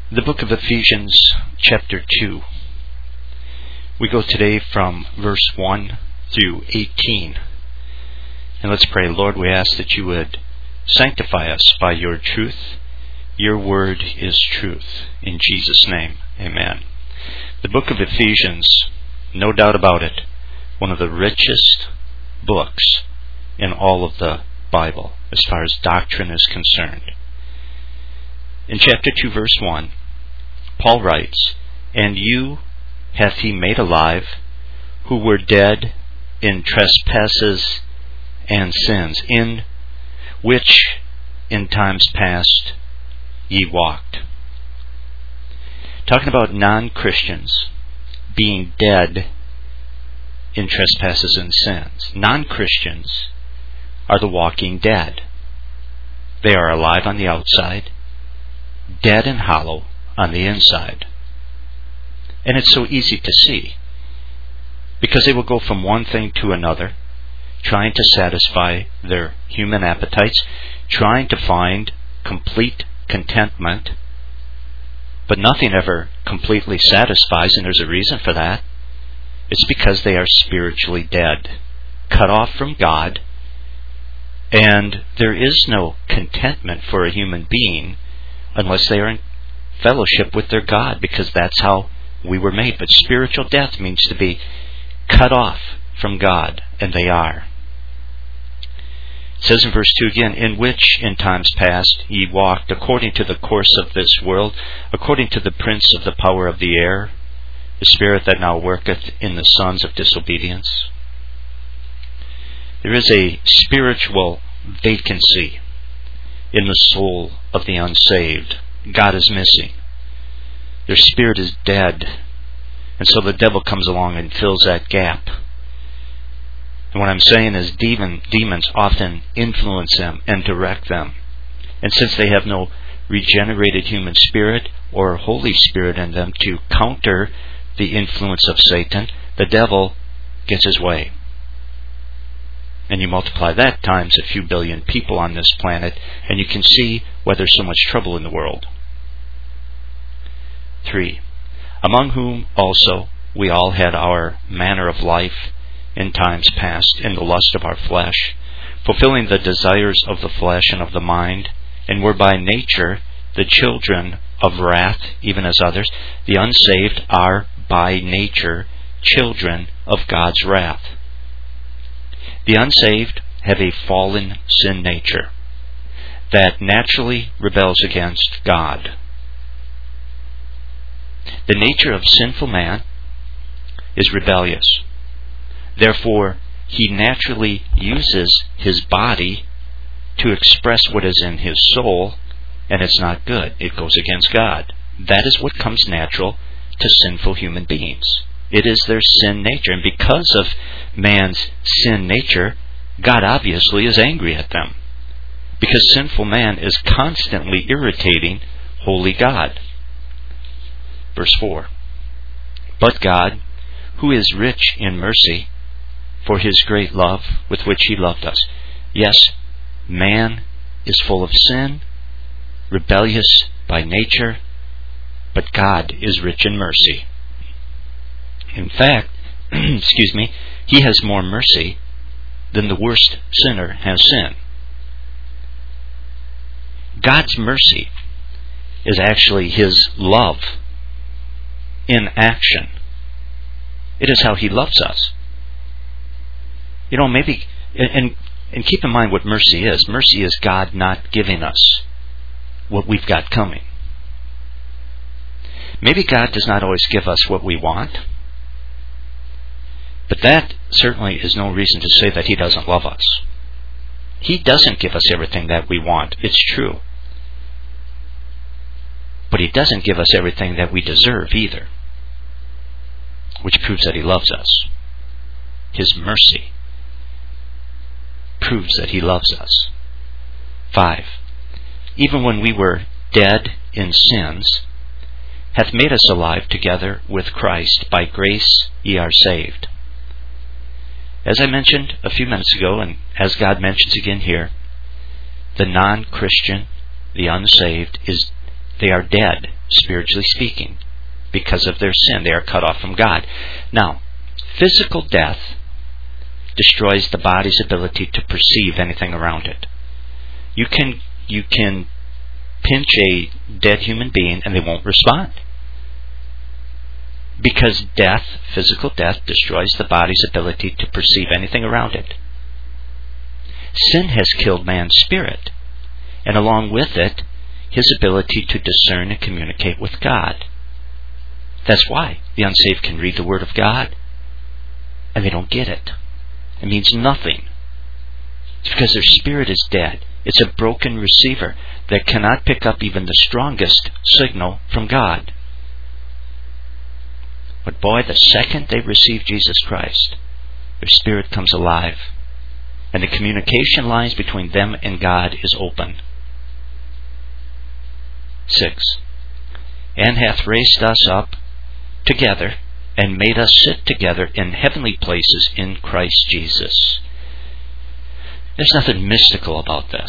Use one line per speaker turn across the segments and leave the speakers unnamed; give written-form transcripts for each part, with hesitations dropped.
The book of Ephesians, chapter 2. We go today from verse 1 through 18. And let's pray. Lord, we ask that you would sanctify us by your truth. Your word is truth. In Jesus' name, amen. The book of Ephesians, no doubt about it, one of the richest books in all of the Bible as far as doctrine is concerned. In chapter 2, verse 1, Paul writes, "And you hath he made alive, who were dead in trespasses and sins, in which in times past ye walked." Talking about non-Christians being dead in trespasses and sins. Non-Christians are the walking dead. They are alive on the outside, dead and hollow on the inside. And it's so easy to see, because they will go from one thing to another, trying to satisfy their human appetites, trying to find complete contentment, but nothing ever completely satisfies, and there's a reason for that. It's because they are spiritually dead, cut off from God, and there is no contentment for a human being unless they are in fellowship with their God, because that's how we were made. But spiritual death means to be cut off from God, and they are. It says in verse 2 again, "In which in times past ye walked according to the course of this world, according to the prince of the power of the air, the spirit that now worketh in the sons of disobedience." There is a spiritual vacancy in the soul of the unsaved. God is missing. Their spirit is dead. And so the devil comes along and fills that gap. And what I'm saying is demons often influence them and direct them. And since they have no regenerated human spirit or Holy Spirit in them to counter the influence of Satan, the devil gets his way. And you multiply that times a few billion people on this planet, and you can see why there's so much trouble in the world. 3. Among whom also we all had our manner of life in times past, in the lust of our flesh, fulfilling the desires of the flesh and of the mind, and were by nature the children of wrath, even as others. The unsaved are by nature children of God's wrath. The unsaved have a fallen sin nature that naturally rebels against God. The nature of sinful man is rebellious. Therefore, he naturally uses his body to express what is in his soul, and it's not good. It goes against God. That is what comes natural to sinful human beings. It is their sin nature. And because of man's sin nature, God obviously is angry at them, because sinful man is constantly irritating holy God. Verse 4, "But God, who is rich in mercy, for his great love with which he loved us." Yes, man is full of sin, rebellious by nature, but God is rich in mercy. In fact, he has more mercy than the worst sinner has sin. God's mercy is actually his love in action. It is how he loves us. Maybe, and keep in mind what mercy is. Mercy is God not giving us what we've got coming. Maybe God does not always give us what we want, but that certainly is no reason to say that he doesn't love us. He doesn't give us everything that we want. It's true. But he doesn't give us everything that we deserve either, which proves that he loves us. His mercy proves that he loves us. 5. "Even when we were dead in sins, hath made us alive together with Christ. By grace ye are saved." As I mentioned a few minutes ago, and as God mentions again here, the non-Christian, the unsaved, they are dead spiritually speaking. Because of their sin, they are cut off from God. Now, physical death destroys the body's ability to perceive anything around it. You can pinch a dead human being and they won't respond. Because death, physical death, destroys the body's ability to perceive anything around it. Sin has killed man's spirit, and along with it, his ability to discern and communicate with God. That's why the unsaved can read the Word of God, and they don't get it. It means nothing. It's because their spirit is dead. It's a broken receiver that cannot pick up even the strongest signal from God. But boy, the second they receive Jesus Christ, their spirit comes alive, and the communication lines between them and God is open. 6. And hath raised us up together, and made us sit together in heavenly places in Christ Jesus. There's nothing mystical about this.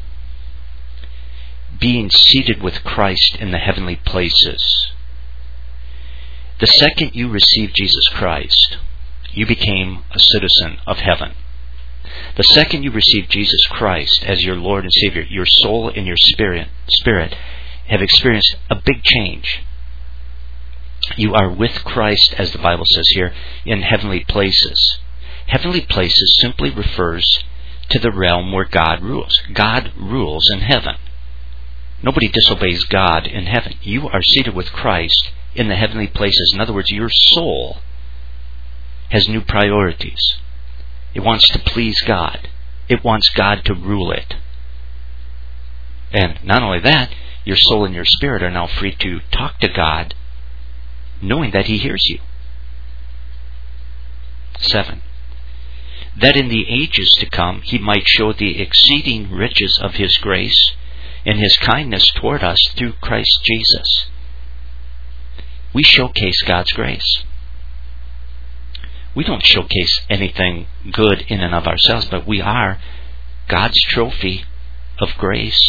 Being seated with Christ in the heavenly places. The second you received Jesus Christ, you became a citizen of heaven. The second you received Jesus Christ as your Lord and Savior, your soul and your spirit have experienced a big change. You are with Christ, as the Bible says here, in heavenly places. Heavenly places simply refers to the realm where God rules. God rules in heaven. Nobody disobeys God in heaven. You are seated with Christ in the heavenly places. In other words, your soul has new priorities. It wants to please God. It wants God to rule it. And not only that, your soul and your spirit are now free to talk to God, knowing that He hears you. 7. That in the ages to come He might show the exceeding riches of His grace and His kindness toward us through Christ Jesus. We showcase God's grace. We don't showcase anything good in and of ourselves, but we are God's trophy of grace.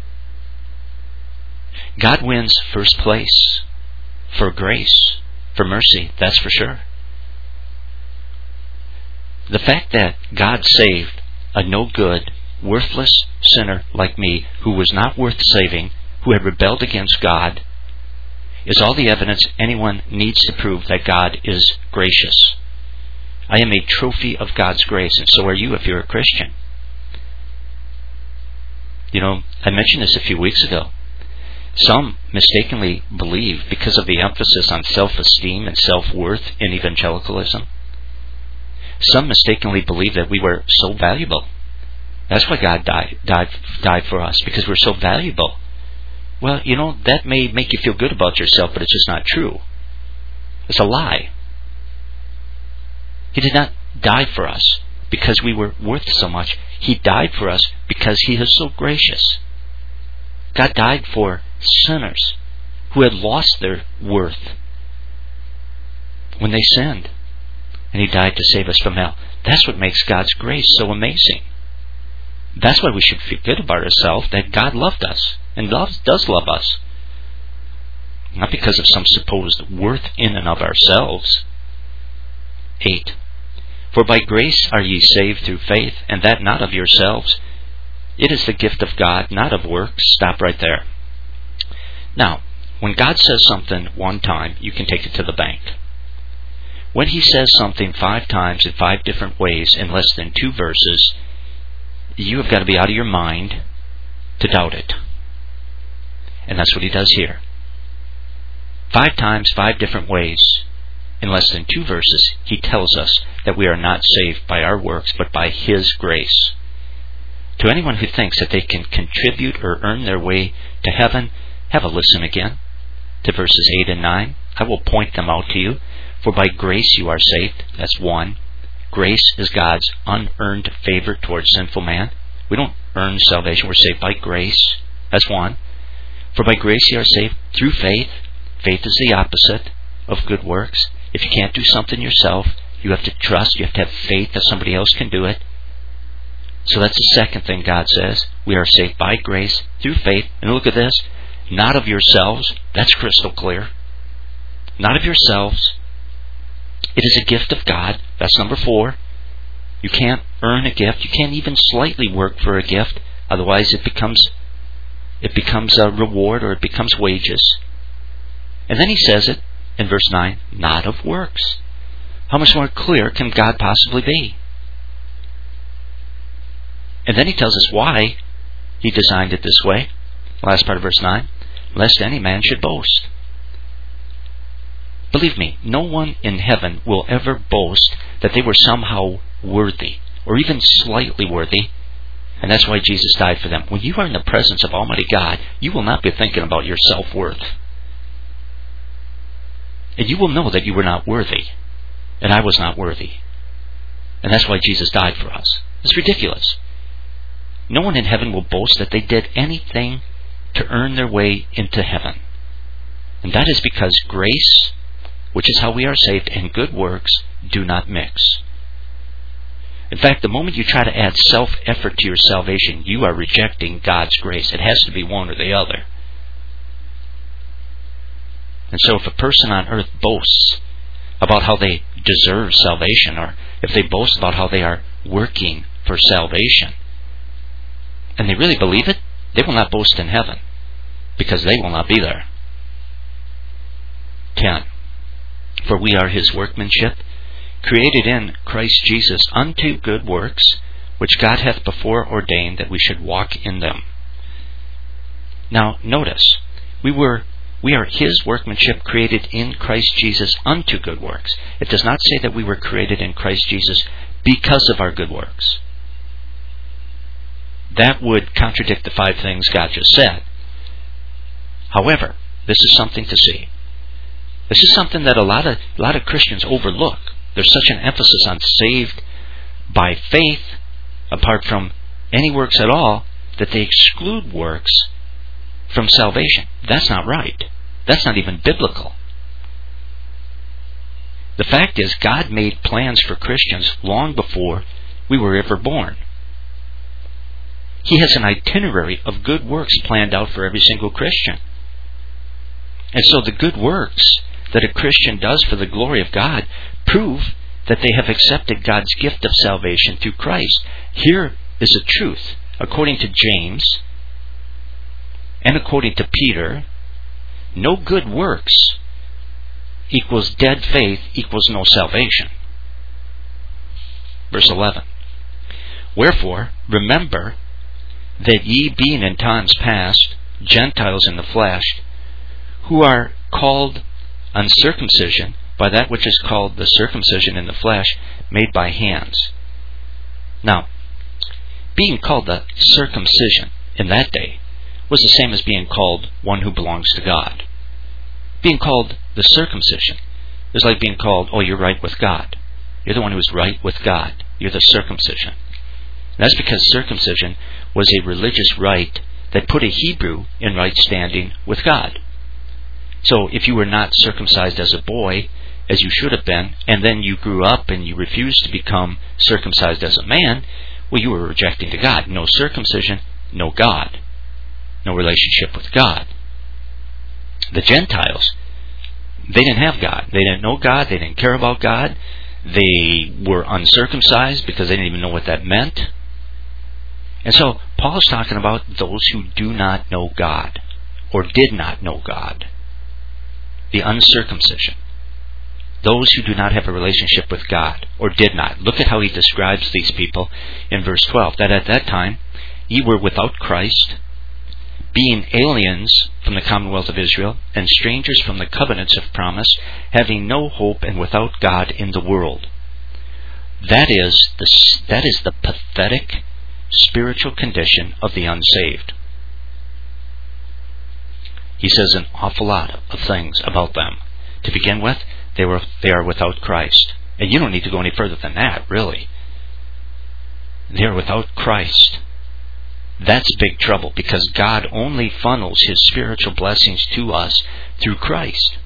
God wins first place for grace, for mercy, that's for sure. The fact that God saved a no-good, worthless sinner like me, who was not worth saving, who had rebelled against God, is all the evidence anyone needs to prove that God is gracious. I am a trophy of God's grace, and so are you if you're a Christian. You know, I mentioned this a few weeks ago. Some mistakenly believe, because of the emphasis on self-esteem and self-worth in evangelicalism, some mistakenly believe that we were so valuable. That's why God died for us, because we're so valuable. Well, you know, that may make you feel good about yourself, but it's just not true. It's a lie. He did not die for us because we were worth so much. He died for us because He is so gracious. God died for sinners who had lost their worth when they sinned. And He died to save us from hell. That's what makes God's grace so amazing. That's why we should feel good about ourselves, that God loved us and does love us. Not because of some supposed worth in and of ourselves. 8. For by grace are ye saved through faith, and that not of yourselves. It is the gift of God, not of works. Stop right there. Now, when God says something one time, you can take it to the bank. When He says something 5 times in 5 different ways in less than 2 verses, you have got to be out of your mind to doubt it. And that's what He does here. 5 times, 5 different ways. In less than 2 verses, He tells us that we are not saved by our works, but by His grace. To anyone who thinks that they can contribute or earn their way to heaven, have a listen again to verses 8 and 9. I will point them out to you. For by grace you are saved. That's 1. Grace is God's unearned favor towards sinful man. We don't earn salvation. We're saved by grace. That's 1. For by grace you are saved through faith. Faith is the opposite of good works. If you can't do something yourself, you have to trust. You have to have faith that somebody else can do it. So that's the second thing God says. We are saved by grace through faith. And look at this. not of yourselves. That's crystal clear. Not of yourselves. It is a gift of God. That's number 4. You can't earn a gift. You can't even slightly work for a gift. Otherwise it becomes a reward, or it becomes wages. And then he says it in verse 9, not of works. How much more clear can God possibly be? And then he tells us why he designed it this way. Last part of verse 9, lest any man should boast. Believe me, no one in heaven will ever boast that they were somehow worthy, or even slightly worthy, and that's why Jesus died for them. When you are in the presence of Almighty God, you will not be thinking about your self-worth. And you will know that you were not worthy, and I was not worthy. And that's why Jesus died for us. It's ridiculous. No one in heaven will boast that they did anything to earn their way into heaven. And that is because grace, which is how we are saved, and good works do not mix. In fact, the moment you try to add self-effort to your salvation, you are rejecting God's grace. It has to be one or the other. And so if a person on earth boasts about how they deserve salvation, or if they boast about how they are working for salvation, and they really believe it, they will not boast in heaven, because they will not be there. 10. For we are his workmanship, created in Christ Jesus unto good works, which God hath before ordained that we should walk in them. Now, notice, we are his workmanship, created in Christ Jesus unto good works. It does not say that we were created in Christ Jesus because of our good works. That would contradict the 5 things God just said. However, this is something to see. This is something that a lot of Christians overlook. There's such an emphasis on saved by faith, apart from any works at all, that they exclude works from salvation. That's not right. That's not even biblical. The fact is, God made plans for Christians long before we were ever born. He has an itinerary of good works planned out for every single Christian. And so the good works that a Christian does for the glory of God prove that they have accepted God's gift of salvation through Christ. Here is a truth. According to James and according to Peter, no good works equals dead faith equals no salvation. Verse 11. Wherefore, remember that ye being in times past Gentiles in the flesh, who are called uncircumcision by that which is called the circumcision in the flesh, made by hands. Now, being called the circumcision in that day was the same as being called one who belongs to God. Being called the circumcision is like being called, oh, you're right with God. You're the one who's right with God. You're the circumcision. And that's because circumcision was a religious rite that put a Hebrew in right standing with God. So if you were not circumcised as a boy, as you should have been, and then you grew up and you refused to become circumcised as a man, well, you were rejecting to God. No circumcision, no God. No relationship with God. The Gentiles, they didn't have God. They didn't know God. They didn't care about God. They were uncircumcised because they didn't even know what that meant. And so Paul is talking about those who do not know God, or did not know God. The uncircumcision. Those who do not have a relationship with God, or did not. Look at how he describes these people in verse 12. That at that time ye were without Christ, being aliens from the commonwealth of Israel, and strangers from the covenants of promise, having no hope and without God in the world. That is the pathetic spiritual condition of the unsaved. He says an awful lot of things about them. To begin with, they are without Christ. And you don't need to go any further than that, really. They are without Christ. That's big trouble, because God only funnels his spiritual blessings to us through Christ.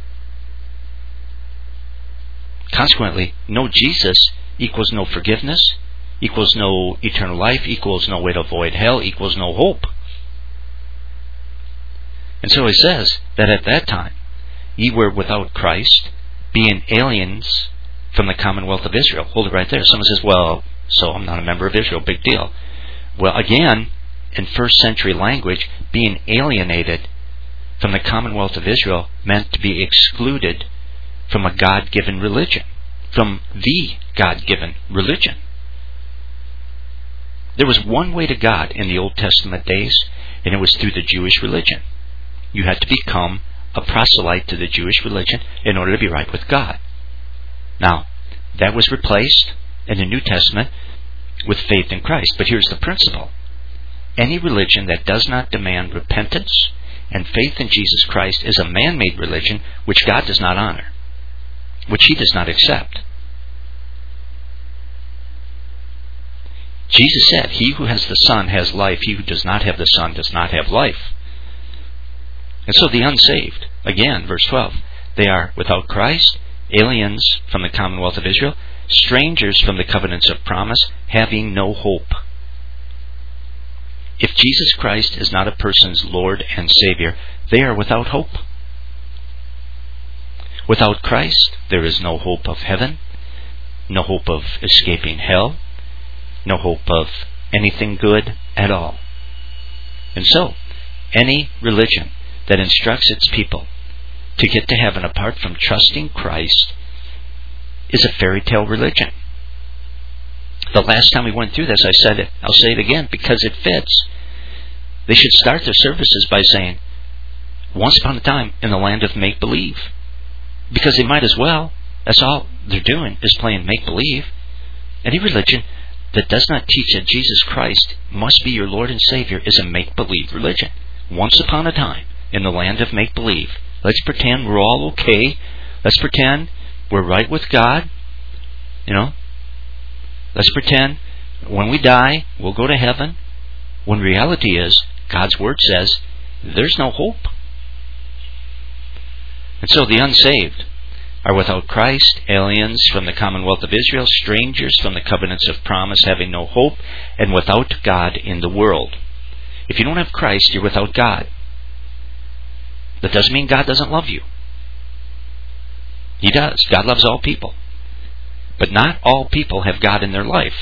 Consequently, no Jesus equals no forgiveness, equals no eternal life, equals no way to avoid hell, equals no hope. And so he says that at that time, ye were without Christ, being aliens from the commonwealth of Israel. Hold it right there. Someone says, well, so I'm not a member of Israel. Big deal. Well, again, in first century language, being alienated from the commonwealth of Israel meant to be excluded from a God-given religion, from the God-given religion. There was one way to God in the Old Testament days, and it was through the Jewish religion. You had to become a proselyte to the Jewish religion in order to be right with God. Now, that was replaced in the New Testament with faith in Christ. But here's the principle. Any religion that does not demand repentance and faith in Jesus Christ is a man-made religion which God does not honor, which He does not accept. Jesus said, he who has the Son has life. He who does not have the Son does not have life. And so the unsaved, again, verse 12, they are without Christ, aliens from the commonwealth of Israel, strangers from the covenants of promise, having no hope. If Jesus Christ is not a person's Lord and Savior, they are without hope. Without Christ, there is no hope of heaven, no hope of escaping hell, no hope of anything good at all. And so, any religion that instructs its people to get to heaven apart from trusting Christ is a fairy tale religion. The last time we went through this, I said it. I'll say it again because it fits. They should start their services by saying, once upon a time in the land of make-believe. Because they might as well. That's all they're doing is playing make-believe. Any religion that does not teach that Jesus Christ must be your Lord and Savior is a make-believe religion. Once upon a time in the land of make-believe. Let's pretend we're all okay. Let's pretend we're right with God. Let's pretend when we die, we'll go to heaven. When reality is, God's Word says, there's no hope. And so the unsaved are without Christ, aliens from the commonwealth of Israel, strangers from the covenants of promise, having no hope, and without God in the world. If you don't have Christ, you're without God. That doesn't mean God doesn't love you. He does. God loves all people. But not all people have God in their life.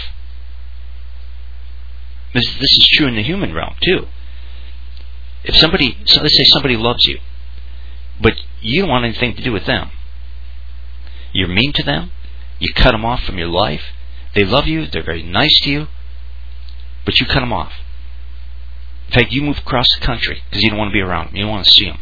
This is true in the human realm, too. Let's say somebody loves you, but you don't want anything to do with them. You're mean to them. You cut them off from your life. They love you. They're very nice to you. But you cut them off. In fact, you move across the country because you don't want to be around them. You don't want to see them.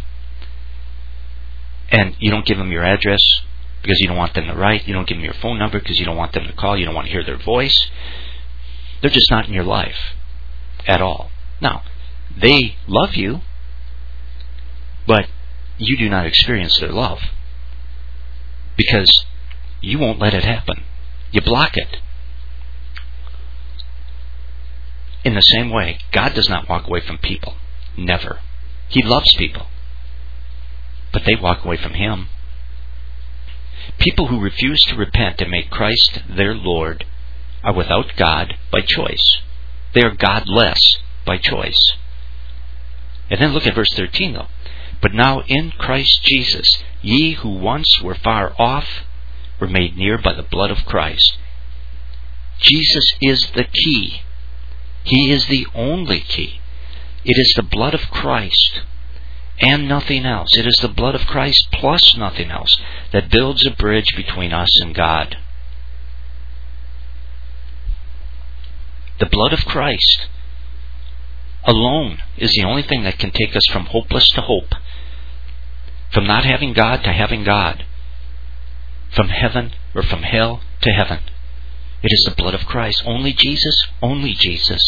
And you don't give them your address because you don't want them to write. You don't give them your phone number because you don't want them to call. You don't want to hear their voice. They're just not in your life at all. Now, they love you, but you do not experience their love because you won't let it happen. You block it. In the same way, God does not walk away from people. Never. He loves people. But they walk away from Him. People who refuse to repent and make Christ their Lord are without God by choice. They are godless by choice. And then look at verse 13 though. But now in Christ Jesus, ye who once were far off were made near by the blood of Christ. Jesus is the key. He is the only key. It is the blood of Christ and nothing else. It is the blood of Christ plus nothing else that builds a bridge between us and God. The blood of Christ alone is the only thing that can take us from hopeless to hope, from not having God to having God, from heaven or from hell to heaven. It is the blood of Christ. Only Jesus, only Jesus.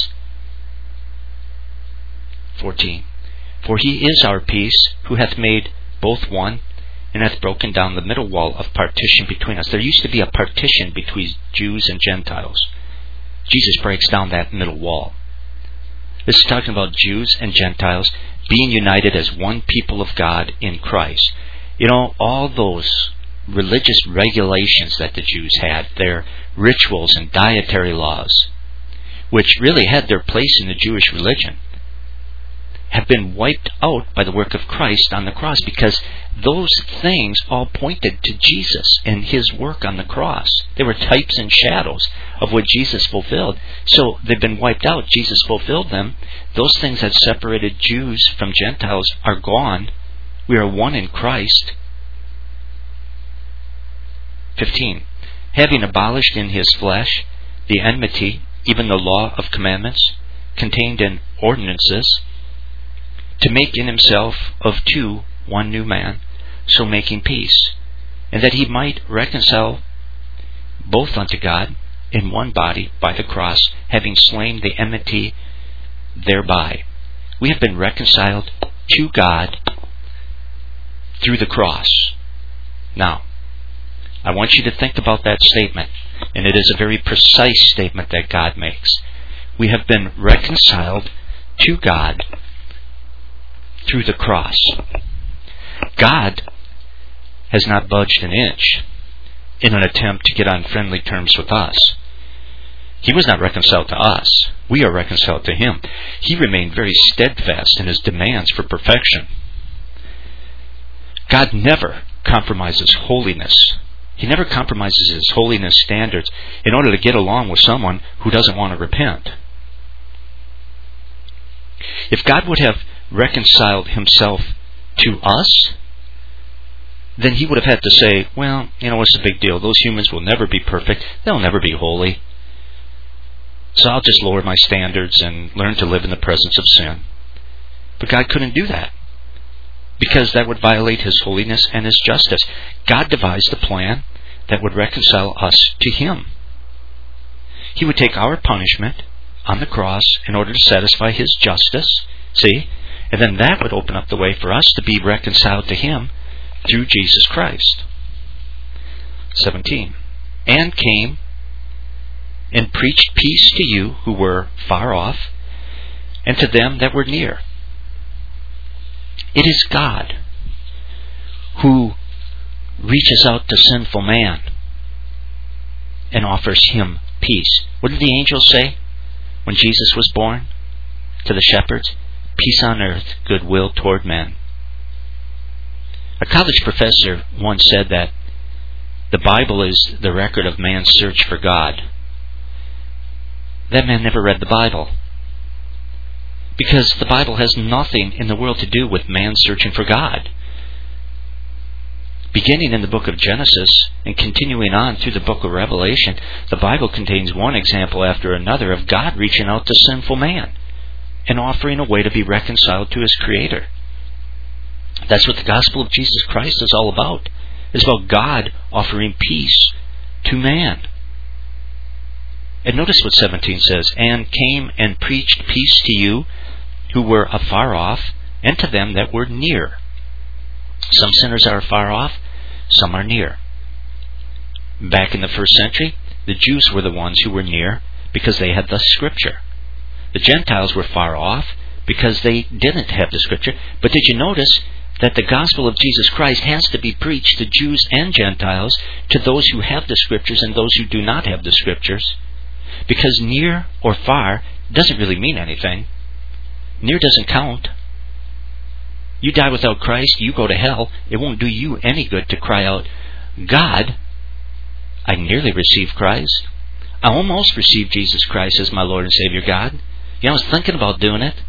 14. For He is our peace, who hath made both one, and hath broken down the middle wall of partition between us. There used to be a partition between Jews and Gentiles. Jesus breaks down that middle wall. This is talking about Jews and Gentiles being united as one people of God in Christ. All those religious regulations that the Jews had, their rituals and dietary laws, which really had their place in the Jewish religion, have been wiped out by the work of Christ on the cross, because those things all pointed to Jesus and His work on the cross. They were types and shadows of what Jesus fulfilled. So they've been wiped out. Jesus fulfilled them. Those things that separated Jews from Gentiles are gone. We are one in Christ. 15. Having abolished in His flesh the enmity, even the law of commandments contained in ordinances, to make in Himself of two one new man, so making peace, and that He might reconcile both unto God in one body by the cross, having slain the enmity thereby. We have been reconciled to God through the cross. Now, I want you to think about that statement, and it is a very precise statement that God makes. We have been reconciled to God through the cross. God has not budged an inch in an attempt to get on friendly terms with us. He was not reconciled to us. We are reconciled to Him. He remained very steadfast in His demands for perfection. God never compromises holiness. He never compromises His holiness standards in order to get along with someone who doesn't want to repent. If God would have reconciled Himself to us, then He would have had to say, well, what's the big deal? Those humans will never be perfect. They'll never be holy. So I'll just lower my standards and learn to live in the presence of sin. But God couldn't do that, because that would violate His holiness and His justice. God devised a plan that would reconcile us to Him. He would take our punishment on the cross in order to satisfy His justice. See? And then that would open up the way for us to be reconciled to Him through Jesus Christ. 17. And came and preached peace to you who were far off, and to them that were near. It is God who reaches out to sinful man and offers him peace. What did the angels say when Jesus was born to the shepherds? Peace on earth, goodwill toward men. A college professor once said that the Bible is the record of man's search for God. That man never read the Bible, because the Bible has nothing in the world to do with man searching for God. Beginning in the book of Genesis and continuing on through the book of Revelation, the Bible contains one example after another of God reaching out to sinful man and offering a way to be reconciled to His Creator. That's what the gospel of Jesus Christ is all about. It's about God offering peace to man. And notice what 17 says, and came and preached peace to you who were afar off, and to them that were near. Some sinners are far off, some are near. Back in the first century, the Jews were the ones who were near because they had the Scripture. The Gentiles were far off because they didn't have the Scripture. But did you notice that the gospel of Jesus Christ has to be preached to Jews and Gentiles, to those who have the Scriptures and those who do not have the Scriptures? Because near or far doesn't really mean anything. Near doesn't count. You die without Christ, you go to hell. It won't do you any good to cry out, God, I nearly received Christ. I almost received Jesus Christ as my Lord and Savior, God. I was thinking about doing it.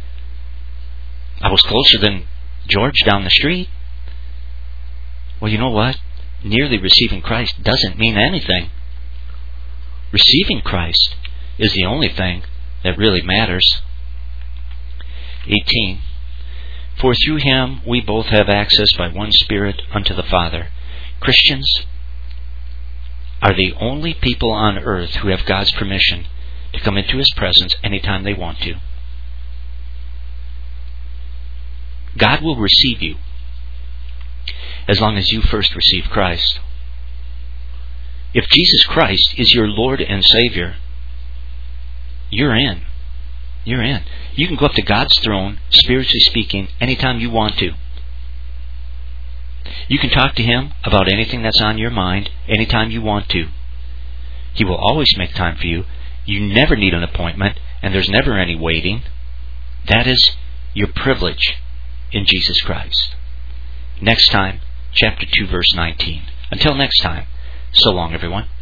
I was closer than George down the street. Well, you know what? Nearly receiving Christ doesn't mean anything. Receiving Christ is the only thing that really matters. 18. For through Him we both have access by one Spirit unto the Father. Christians are the only people on earth who have God's permission to come into His presence anytime they want to. God will receive you as long as you first receive Christ. If Jesus Christ is your Lord and Savior, you're in. You're in. You can go up to God's throne, spiritually speaking, anytime you want to. You can talk to Him about anything that's on your mind anytime you want to. He will always make time for you. You never need an appointment, and there's never any waiting. That is your privilege in Jesus Christ. Next time, chapter 2, verse 19. Until next time, so long, everyone.